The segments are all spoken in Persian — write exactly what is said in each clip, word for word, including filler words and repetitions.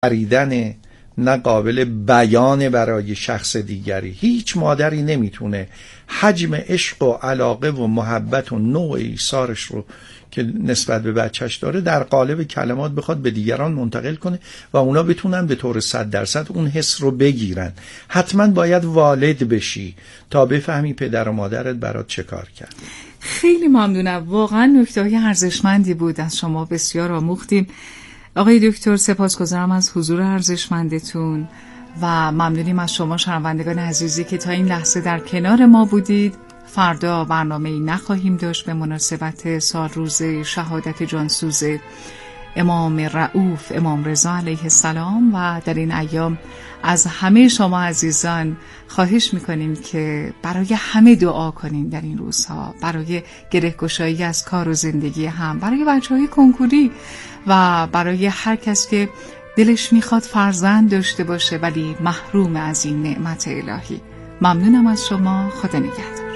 خریدن، نه قابل بیان برای شخص دیگری. هیچ مادری نمیتونه حجم عشق و علاقه و محبت و نوع ایثارش رو که نسبت به بچهش داره در قالب کلمات بخواد به دیگران منتقل کنه و اونا بتونن به طور صد درصد اون حس رو بگیرن. حتما باید والد بشی تا بفهمی پدر و مادرت برات چه کار کرد. خیلی ممنونم، واقعا نکته‌های ارزشمندی بود، از شما بسیار آموختیم. آقای دکتر سپاسگزارم از حضور ارزشمندتون و ممنونیم از شما شنوندگان عزیزی که تا این لحظه در کنار ما بودید. فردا برنامه‌ای نخواهیم داشت به مناسبت سال روز شهادت جانسوز امام رؤوف امام رضا علیه السلام و در این ایام از همه شما عزیزان خواهش میکنیم که برای همه دعا کنین در این روزها، برای گره‌گشایی از کار و زندگی هم، برای بچه‌های کنکوری و برای هر کس که دلش میخواد فرزند داشته باشه ولی محروم از این نعمت الهی. ممنونم از شما. خدا نگهدار.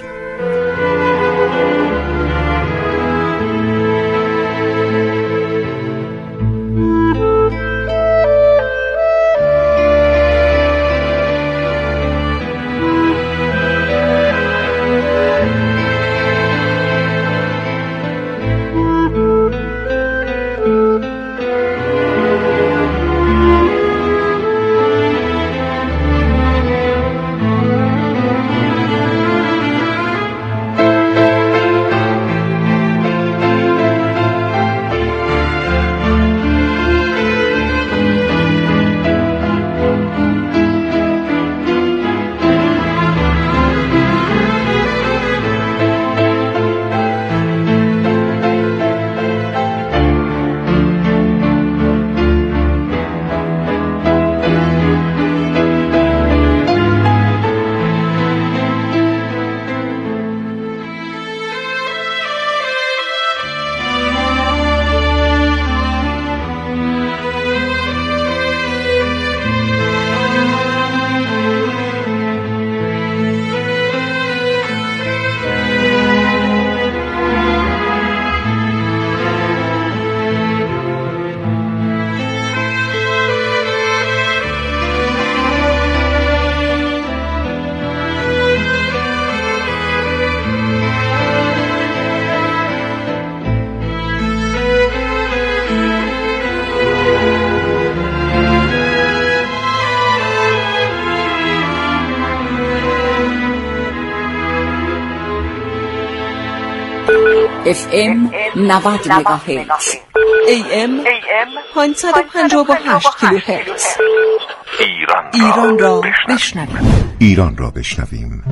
اف ام نود مگاهرتز، ای ام پانصد و پنجاه و هشت کیلوهرتز. ایران را بشنویم. ایران را بشنویم.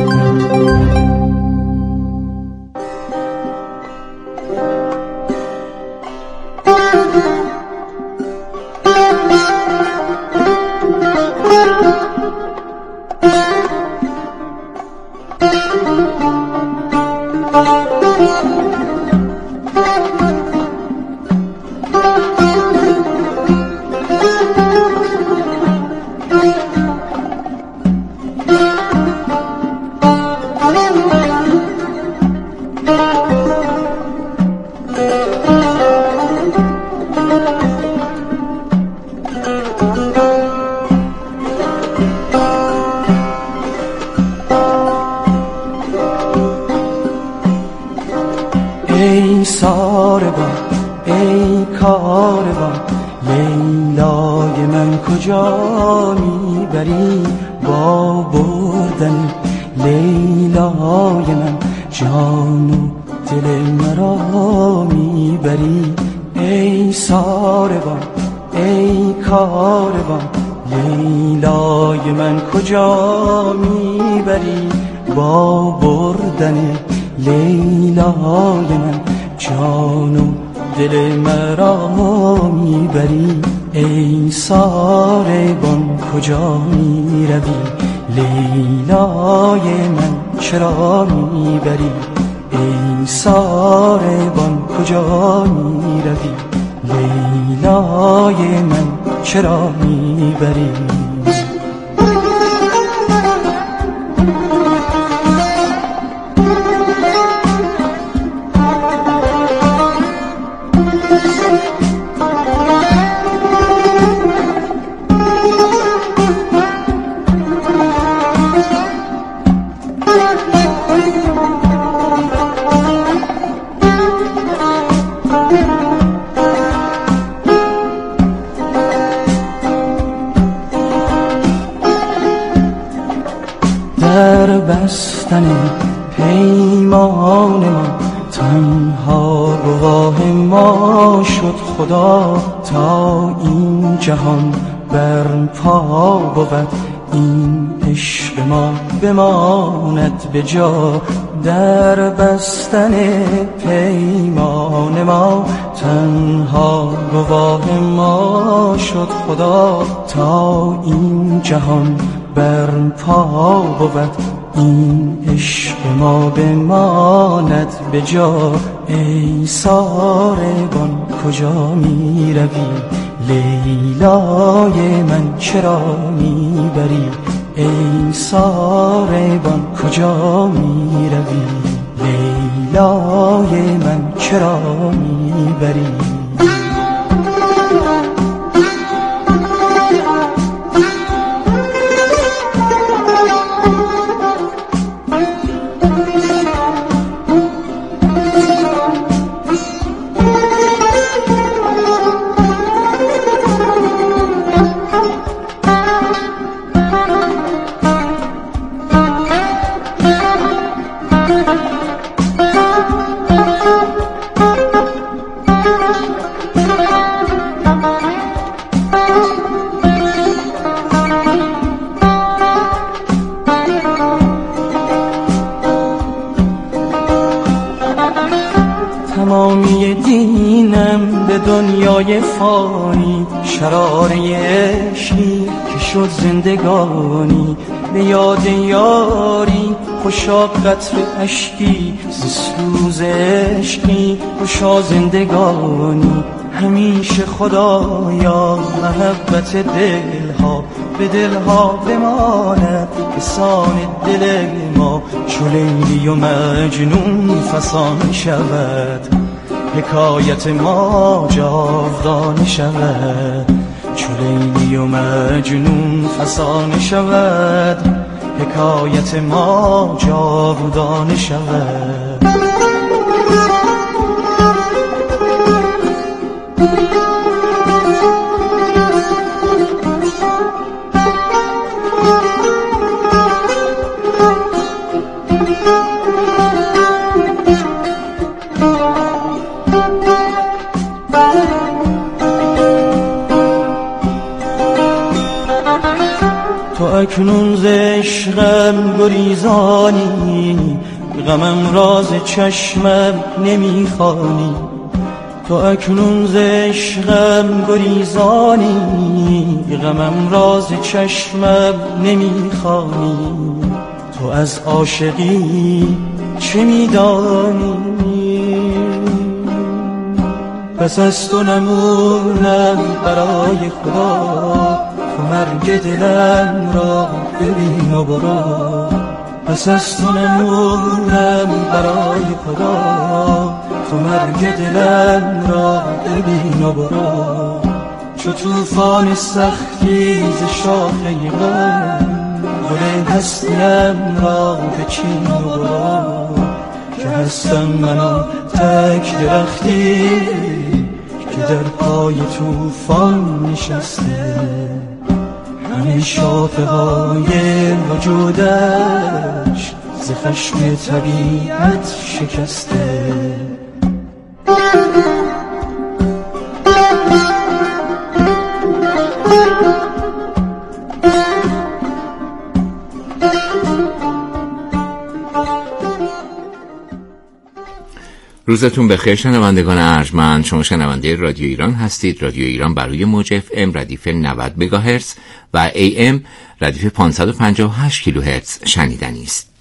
ای ساربان ای کاروان لیلای من کجا میبری با بردن لیلای من جان و دل مرا میبری ای ساربان ای کاروان لیلای من کجا میبری با بردن لیلای من جان و دل مرا میبری ای ساربان کجا میروی لیلای من چرا میبری ای ساربان کجا میروی لیلای من چرا میبری در بستن پیمان ما، تنها گواه ما شد خدا تا این جهان برپا بود. این عشق ما بماند به جا در بستن پیمان ما، تنها گواه ما شد خدا تا این جهان برپا بود. این عشق ما بماند به جا. ای ساربان کجا می روی؟ لیلای من چرا می بری؟ ای ساربان کجا می روی؟ لیلای من چرا می بری؟ تمامی دینم به دنیای فانی، شراره عشقی که شد زندگانی. به یاد یاری خوشا قطر اشکی، ز سوز عشقی خوشا زندگانی. همیشه خدایا محبت دلها به دلها بماند به سان دل ما. چو لیلی و مجنون فسانه شود، حکایت ما جاودانه شود. چو لیلی و مجنون فسانه شود، حکایت ما جاودانه شود. تو اکنون ز عشقم گریزانی، غمم راز چشمم نمیخوانی. تو اکنون ز عشقم گریزانی، غمم راز چشمم نمیخوانی. تو از عاشقی چه میدانی؟ پس از تو نمونم برای خدا، تو مرگ دلم را ببین و برو. پس از تو نمونم برای خدا، تو مرگ دلم را ببین و برو. چو طوفان سختی ز شاخه غم، گل هستیم را بچین و برو. که هستم من تک درختی که در پای طوفان نشسته، همه شاخه های وجودش ز خشم طبیعت شکسته. روزتون بخیر شنوندگان ارجمند. شما شنونده رادیو ایران هستید. رادیو ایران بر روی موج اف ام ردیف نود مگاهرتز و ای ام ردیف پانصد و پنجاه و هشت کیلوهرتز شنیدنی است.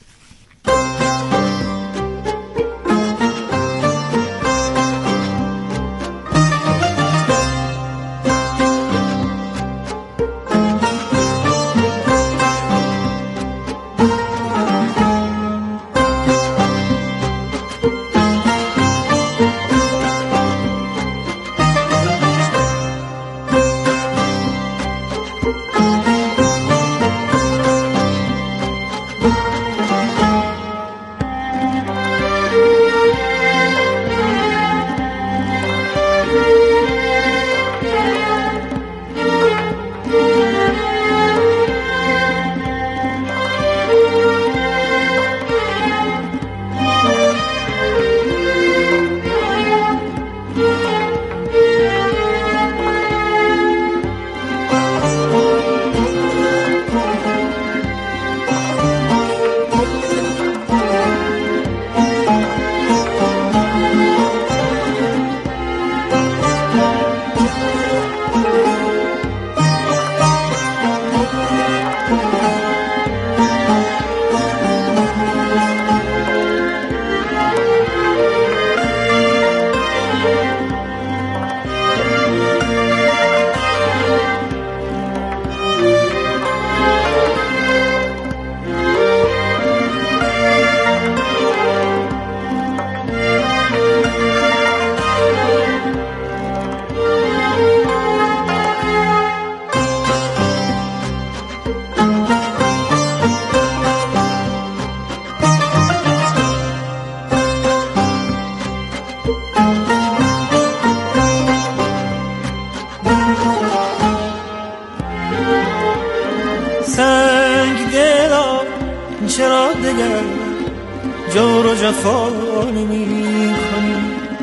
چرا دگر جور و جفا نمی کنی؟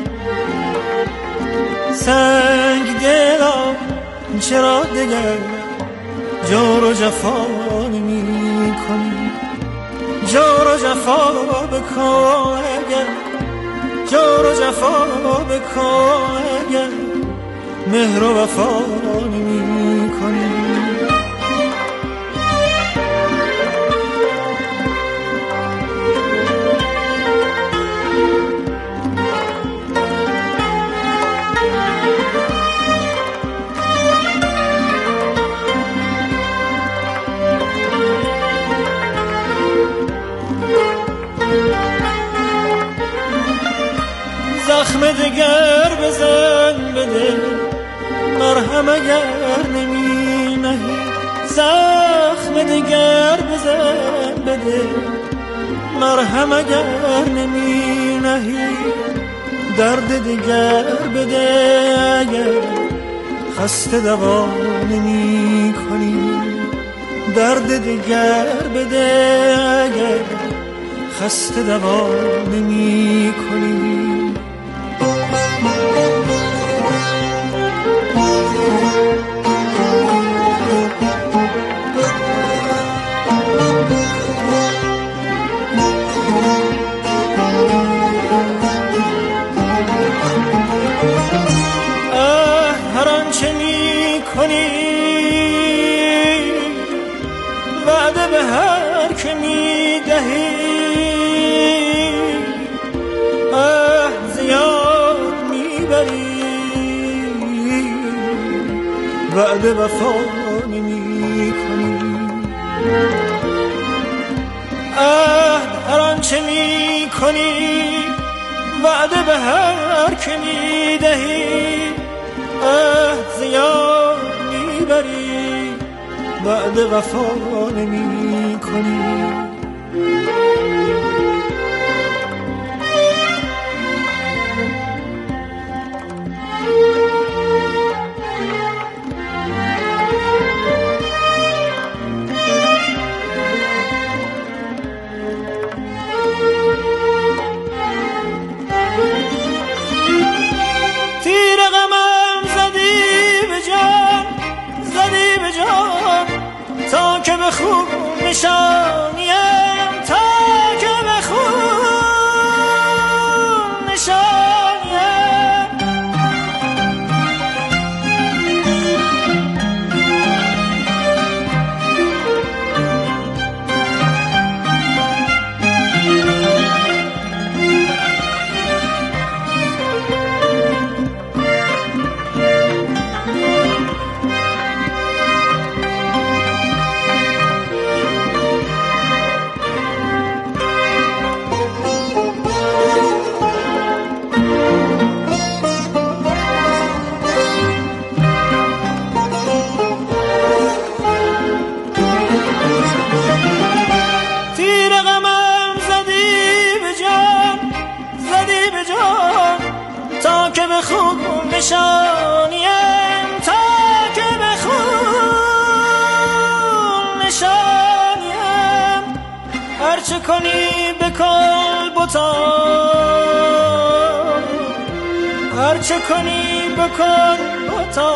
سنگ دلا چرا دگر جور و جفا نمی کنی؟ جور و جفا بکن اگر، جور و جفا بکن اگر مهر و وفا نمی کنی. زخم دگر بزن بده مرهم اگر نمی نهی، زخم دگر بزن بده مرهم اگر نمی نهی، درد دگر بده اگر خسته دوا نمی کنی، درد دگر بده اگر خسته دوا نمی کنی. وعده به هر که می دهی اه زیاد می بری، وعده وفا نمی کنی. اه هر آنچه می کنی وعده به هر که می دهی اه زیاد می بری، وعده وفا نمی کنی. تیر غمم زدی به جان، زدی به جان تا که به خوب نشانیم، تا که به خوب نشانیم. تا که به خوب نشانیم، تا که به خوب نشانیم. هرچه کنی بکن بتا، هرچه کنی بکن بتا،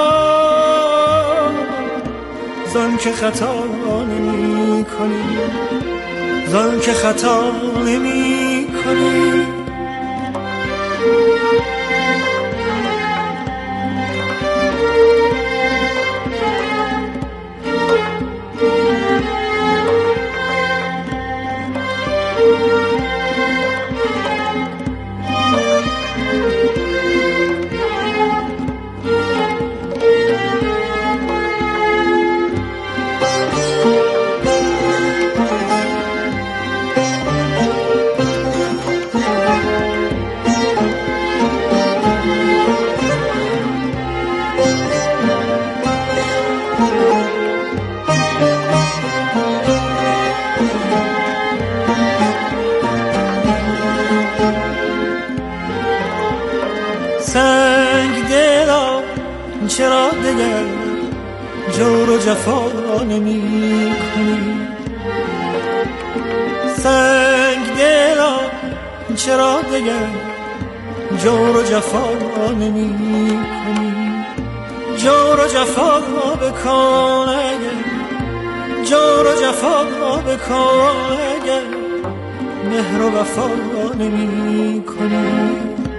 زن که خطا نمی کنی، زن که خطا نمی کنی. سنگ دلا چرا دگر جور و جفا نمی کنی؟ سنگ دلا چرا دیگر جور و جفا نمی کنی؟ جور و جفا بکن اگر، جور و جفا بکن اگر مهر و وفا نمی کنی.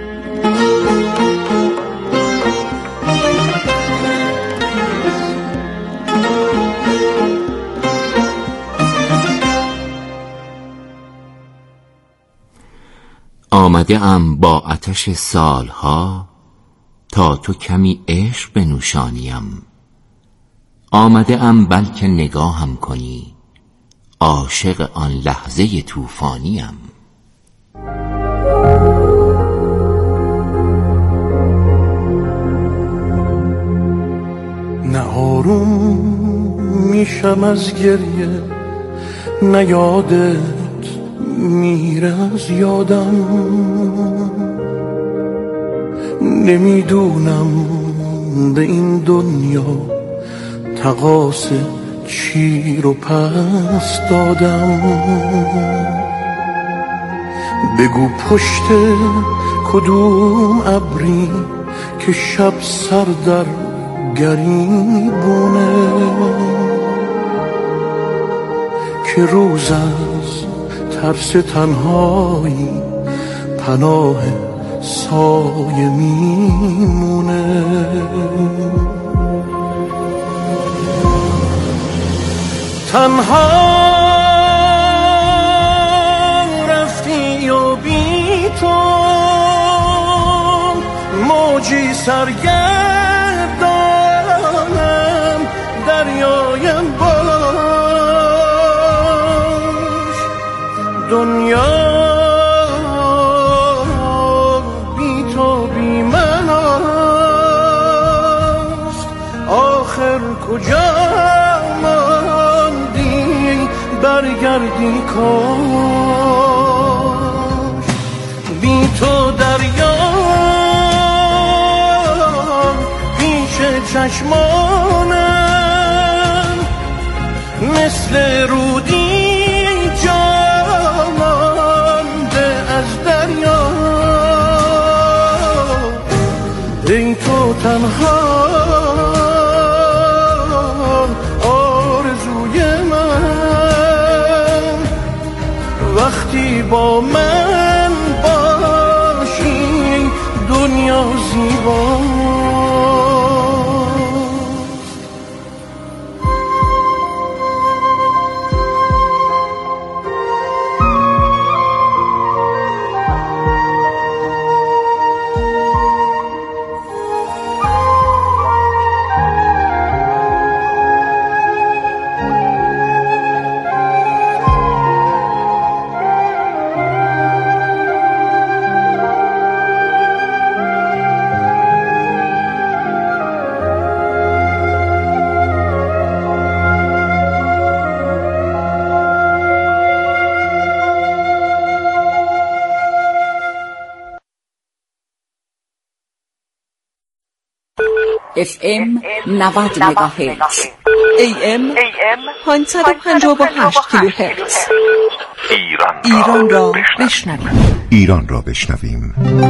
آمده ام با آتش سالها تا تو کمی عشق بنوشانیم. آمده ام بلکه نگاهم کنی، عاشق آن لحظه طوفانیم. نه آروم میشم از گریه، نه یادت میره از یادم. نمیدونم به این دنیا تقاص چی رو پس دادم. بگو پشت کدوم ابری که شب سر در گریبونه، که روز از ترس تنهایی پناه سایه میمونه. تنها رفتی و بی تو موجی سرگردانم، دریایم باش. دنیا بی تو بی من است، آخر کجا ماندی برگردی کاش. بی تو دریا پیش چشمانم مثل رودی جا مانده از دریا. ای تو تنها آرزوی من، وقتی با من باشی دنیا زیباست. اف ام نود مگاهرتز، ای ام پانصد و پنجاه و هشت کیلوهرتز. ایران را بشنویم. ایران را بشنویم.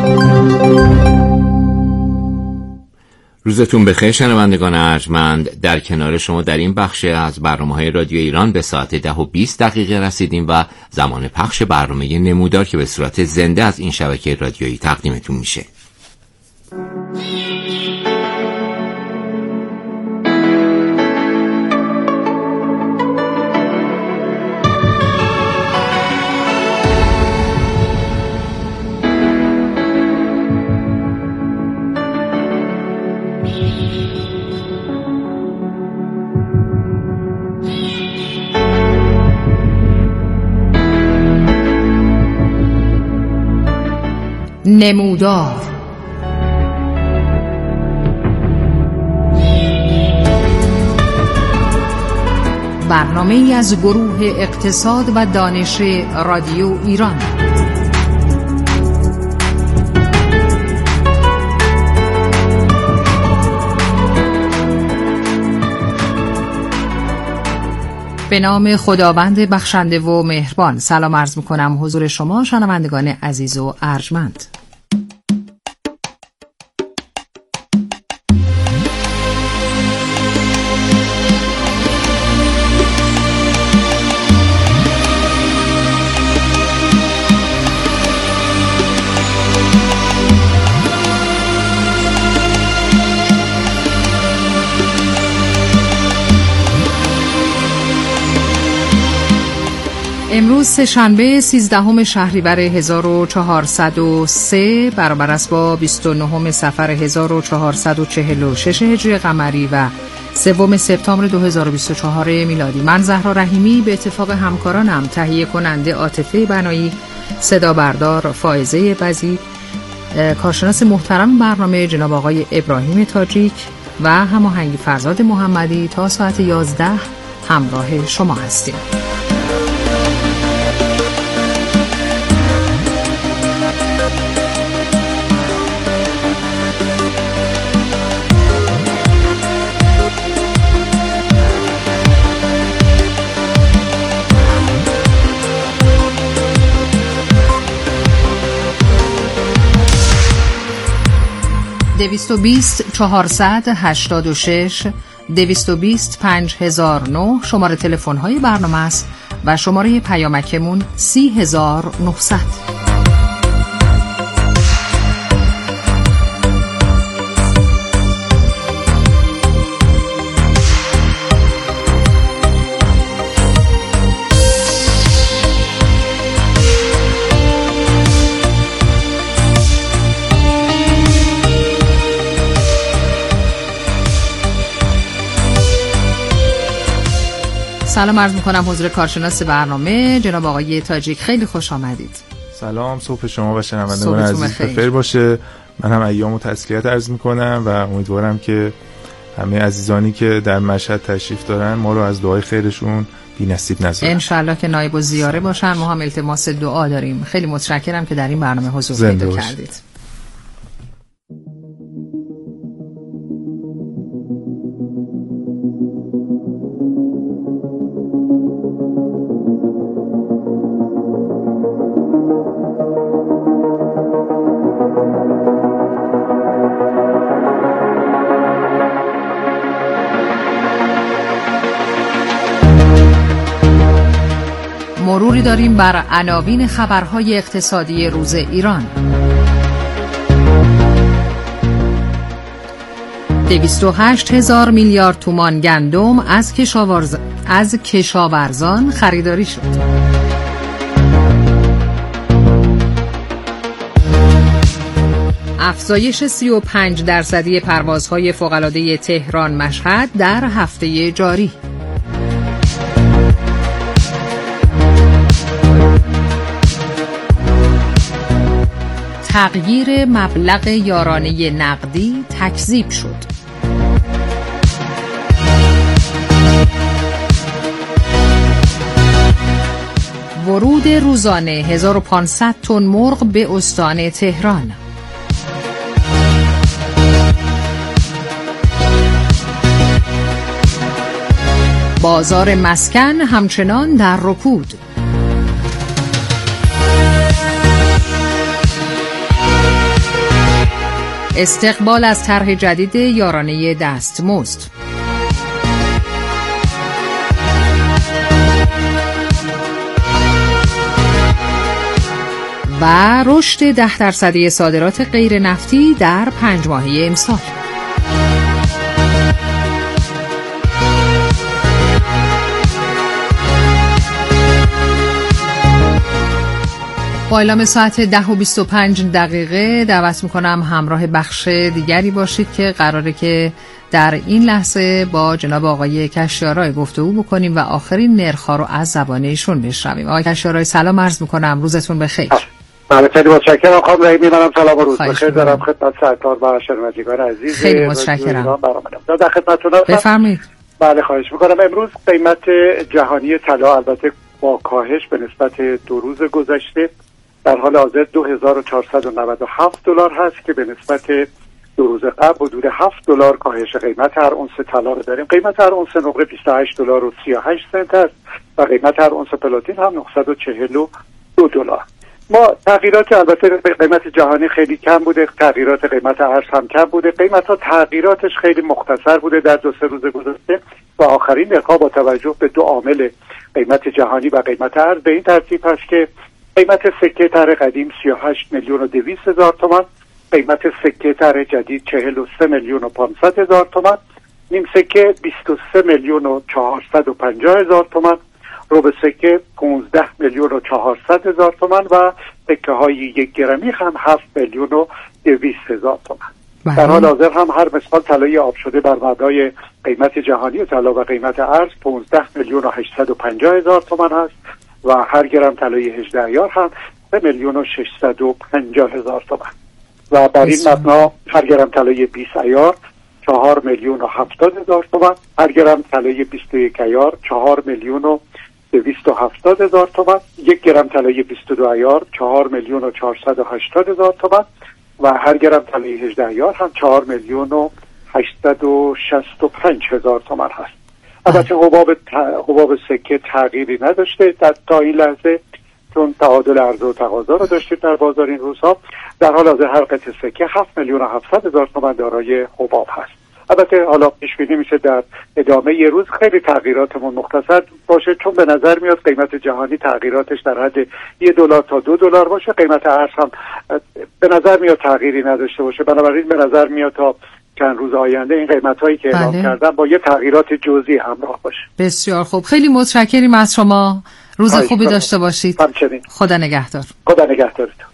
روزتون بخیر شنوندگان ارجمند. در کنار شما در این بخش از برنامه‌های رادیو ایران به ساعت ده و بیست دقیقه رسیدیم و زمان پخش برنامه نمودار که به صورت زنده از این شبکه رادیویی تقدیمتون میشه. نمودار. برنامه ای از گروه اقتصاد و دانش رادیو ایران. به نام خداوند بخشنده و مهربان. سلام عرض میکنم حضور شما شنوندگان عزیز و ارجمند. امروز سه‌شنبه سیزدهم شهریور هزار و چهارصد و سه برابر است با بیست و نهم صفر هزار و چهارصد و چهل و شش هجری قمری و سوم سپتامبر دو هزار و بیست و چهار میلادی. من زهرا رحیمی به اتفاق همکارانم تهیه کننده عاطفه بنایی، صدا بردار فائزه بزی، کارشناس محترم برنامه جناب آقای ابراهیم تاجیک و هماهنگ فرزاد محمدی تا ساعت یازده همراه شما هستیم. دویست و بیست چهارصد هشتاد و شش دویست و بیست پنج هزار و نه شماره تلفن های برنامه است و شماره پیامکمون سی هزار و نهصد. سلام عرض میکنم حضور کارشناس برنامه جناب آقای تاجیک. خیلی خوش آمدید. سلام، صبح شما و شنوندگان عزیز بخیر باشه. من هم ایامو تسلیت عرض میکنم و امیدوارم که همه عزیزانی که در مشهد تشریف دارن ما رو از دعای خیرشون بی نصیب نذارن ان شاء الله، که نایب الزیاره باشن. ما هم التماس دعا داریم. خیلی متشکرم که در این برنامه حضور پیدا کردید. مروری داریم بر عناوین خبرهای اقتصادی روز ایران. دویست و هشت هزار میلیارد تومان گندم از کشاورز... از کشاورزان خریداری شد. افزایش سی و پنج درصدی پروازهای فوق‌العاده تهران مشهد در هفته جاری. تغییر مبلغ یارانه نقدی تکذیب شد. ورود روزانه هزار و پانصد تن مرغ به استان تهران. بازار مسکن همچنان در رکود. استقبال از طرح جدید یارانه دستمزد. و رشد ده درصدی صادرات غیر نفتی در پنج ماهه امسال. با اعلام ساعت ده و بیست و پنج دقیقه دعوت میکنم همراه بخش دیگری باشید که قراره که در این لحظه با جناب آقای کشیارای گفتگو بکنیم و آخرین نرخ‌ها رو از زبان ایشون بشنویم. آقای کشیارای سلام عرض میکنم، روزتون بخیر. بله خیلی متشکرم خانم رحیمی، منم سلام و روز بخیر دارم خدمت سرکار و شنوندگان عزیز. خیلی متشکرم. در خدمتتون هستم. بفرمایید. بله خواهش میکنم. امروز قیمت جهانی طلا البته با کاهش به نسبت دو روز گذشته در حال حاضر دو هزار و چهارصد و نود و هفت دلار هست که به نسبت دو روز قبل حدود هفت دلار کاهش قیمت هر اونس طلا رو داریم. قیمت هر اونس نقره بیست و هشت دلار و سی و هشت سنت است و قیمت هر اونس پلاتین هم نهصد و چهل و دو دلار. ما تغییرات البته قیمت جهانی خیلی کم بوده، تغییرات قیمت ارز هم کم بوده، قیمت ها تغییراتش خیلی مختصر بوده در دو سه روز گذشته و آخرین نرخ‌ها با توجه به دو عامل قیمت جهانی و قیمت ارز به این ترتیب هست که قیمت سکه طرح قدیم سی و هشت میلیون و دویست هزار تومان، قیمت سکه طرح جدید چهل و سه میلیون و پانصد هزار تومان، نیم سکه بیست و سه میلیون و چهارصد و پنجاه هزار تومان، ربع سکه پانزده میلیون و چهارصد هزار تومان و سکه های یک گرمی هم هفت میلیون و دویست هزار تومان. در حال حاضر هم هر مثقال طلای آب شده بر مبنای قیمت جهانی طلا و قیمت ارز پانزده میلیون و هشتصد و پنجاه هزار تومان هست و هر گرم طلای هجده ایار هم سه میلیون و ششصد و پنجاه هزار تومان و بر این مبنا هر گرم طلای بیست ایار چهار میلیون و هفتاد هزار تومان، هر گرم طلای بیست و یک ایار چهار میلیون و دویست و هفتاد هزار تومان، یک گرم طلای بیست و دو ایار چهار میلیون و چهارصد و هشتاد هزار تومان و هر گرم طلای هجده ایار هم چهار میلیون و هشتصد و شصت و پنج هزار تومان هست. البته حباب حباب سکه تغییری نداشته در تا این لحظه، چون تعادل عرضه و تقاضا رو داشتید در بازار این روزها. در حال حاضر هر قطعه سکه هفت میلیون و هفتصد هزار تومان دارای حباب هست. البته حالا پیش بینی میشه در ادامه یه روز خیلی تغییراتمون مختصر باشه، چون به نظر میاد قیمت جهانی تغییراتش در حد یه دلار تا دو دلار باشه، قیمت ارز هم به نظر میاد تغییری نداشته باشه. بنابراین به نظر میاد تا چند روز آینده این قیمت هایی که اعلام کردن با یه تغییرات جزئی همراه باشه. بسیار خوب، خیلی متشکریم از شما. روز خوبی داشته باشید. همچنین. خدا نگهدار. خدا نگهدارتون.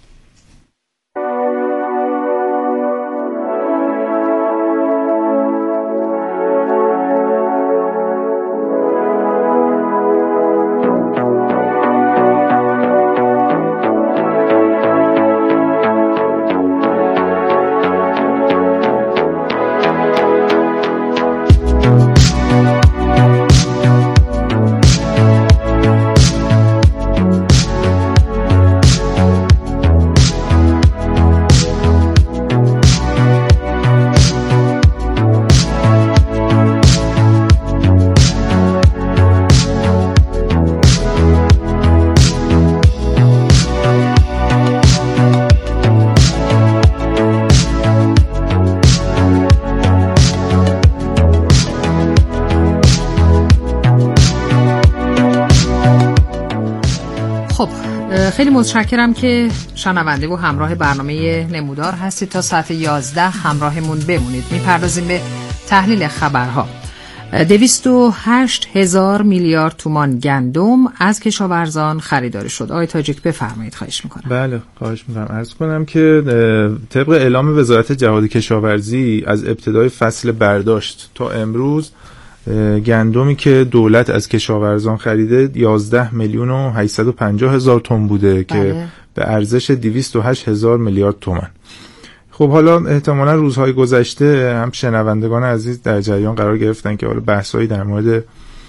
خیلی متشکرم که شنونده و همراه برنامه نمودار هستید. تا ساعت یازده همراهمون بمونید. میپردازیم به تحلیل خبرها. دویست و هشت هزار میلیارد تومان گندم از کشاورزان خریداری شد. آقای تاجیک بفرمایید، خواهش میکنم. بله خواهش میکنم. عرض کنم که طبق اعلام وزارت جهاد کشاورزی از ابتدای فصل برداشت تا امروز گندمی که دولت از کشاورزان خریده یازده میلیون و هشتصد و پنجاه هزار تن بوده. بله. که به ارزش دویست و هشت هزار میلیارد تومان. خب حالا احتمالا روزهای گذشته هم شنوندگان عزیز در جریان قرار گرفتن که حالا بحثایی در مورد